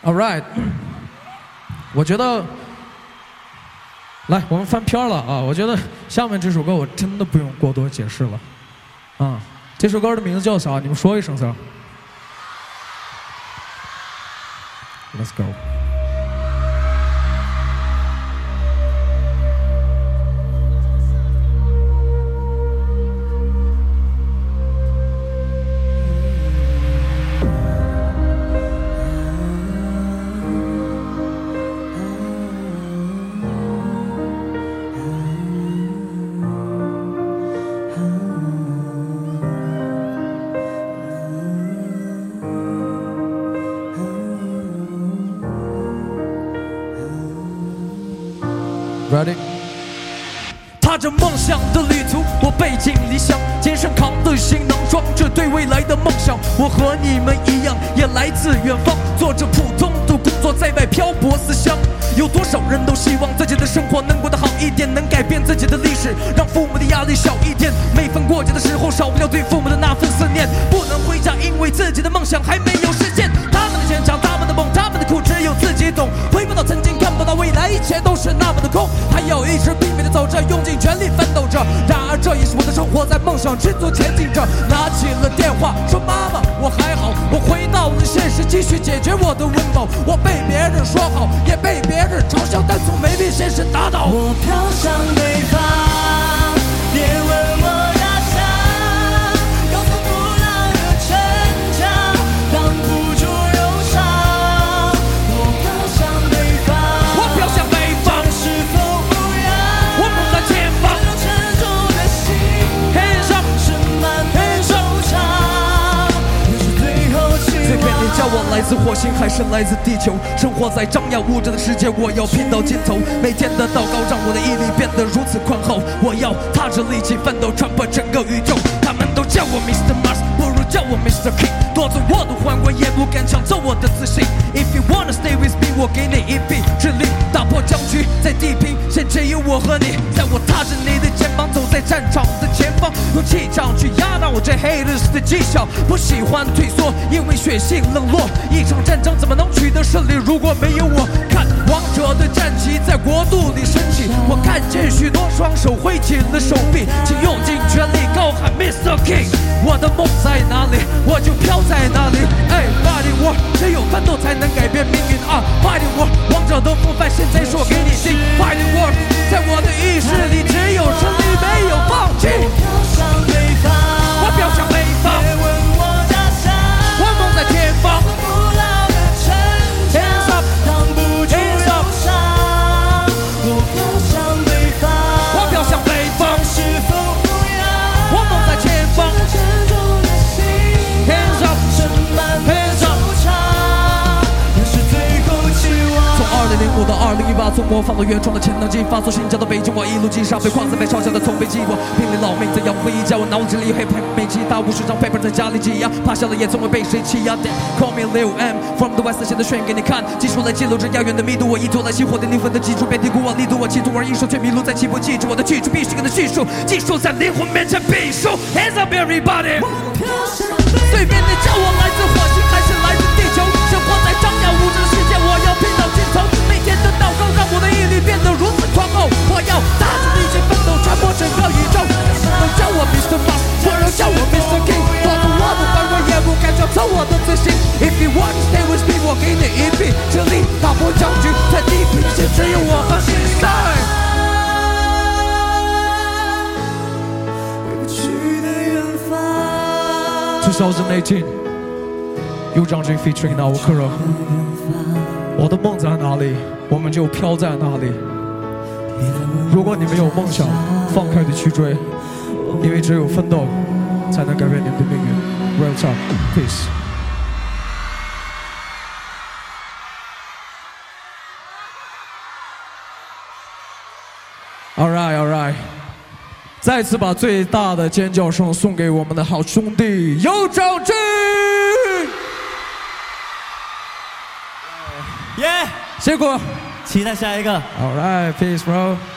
All right， 我觉得，来，我们翻篇了啊！我觉得下面这首歌我真的不用过多解释了，啊，这首歌的名字叫啥？你们说一声噻。Let's go。Ready？ 踏着梦想的旅途，我背井离乡，肩上扛的行囊装着对未来的梦想。我和你们一样，也来自远方，做着普通的工作，在外漂泊思乡。有多少人都希望自己的生活能过得好一点，能改变自己的历史，让父母的压力小一点。每逢过节的时候，少不了对父母的那份思念。不能回家，因为自己的梦想还没有实现。他们的坚强，他们的梦，他们的苦，只有自己懂。回不到曾经，看不到未来，一切都是那么的空。还要一直拼命的走着，用尽全力奋斗着。然而这也是我的生活，在梦想之中前进着。拿起了电话，说妈妈，我还好。我回到了现实，继续解决我的温饱。我被别人说好，也被别人嘲笑，但从没被现实打倒。 我飘向北方，别问我家乡，高耸不老的城墙，挡不住忧伤。我飘向北方， 我飘向北方， 是否不要？ 我梦在前方， 沉重的心， 黑上盛满的惆怅，也是最后期望。 随便你叫我来自火星还是来自地球，生活在张牙舞爪的世界，我要拼到尽头。每天的祷告让我的毅力变得如此宽厚，我要踏着力气奋斗，传播整个宇宙。他们都叫我 Mr. Mars， 不如叫我 Mr. King， 夺走我的皇冠，也不敢抢走我的自信。If you wanna stay with me， 我给你一臂之力，打破僵局，在地平线只有我和你。在我踏着你的肩膀，走在战场的前方，用气场去压倒我这 haters 的讥笑。不喜欢退缩，因为血性冷落。一场战争怎么能取得胜利，如果没有我？看王者的战旗在国度里升起，我看见许多双手挥起了手臂，请用尽全力高喊 Mr. King。我的梦在哪里，我就飘在哪里。哎 ，Fighting War， 只有奋斗才能改变命运啊 ！Fighting War， 王者的风范现在说给你听。Fighting War， 在我的意识里只有胜利，没有放弃。 我飘向北方， 我飘向北方， 别问我家乡， 我梦在前方。 不老的城墙，挡不住忧伤。我飘向北方， 我飘向北方， 是否不要？ 我梦在前方。 沉重的心， Hands up， 盛满的惆怅，也是最后期望。 从2005到2018，从模仿到原创的潜能激发，从新疆到北京，我一路击杀，被框在被嘲笑的从被击破，拼了老命在养活一家，我脑子里有 hip hop 没其他50张 paper 在家里挤压，趴下了也从未被谁欺压。Call me Lil M from the West， 现在炫给你看，技术来记录着遥远的密度，我依托来熄火的灵魂的基础，别低估我力度，我企图而艺术却迷路在起步，记住我的去处，必须跟他叙述，技术在灵魂面前必输。Hands up everybody！ 随便你叫我来自火星还是来自地球，生活在张牙舞爪的世界，我要拼到尽头。每天的祷告让我的毅力变得如此狂傲，我要踏着力气奋斗，传播整个宇宙。都叫我 Mr. Mars， 不如叫我 Mr. King， 夺走我的皇冠，也不敢抢走我的自信。If you want to stay with me， 我给你一臂之力，打破僵局，在地平线只有我和你。 回不去的远方。 2018，有张军 featuring 那我克热。我的梦在哪里，我们就飘在哪里。如果你们有梦想，放开的去追，因为只有奋斗，才能改变你们的命运。Real talk, peace. All right, all right. 再次把最大的尖叫声送给我们的好兄弟有张军。 耶！ 结果， 期待下一个。 All right, peace, bro.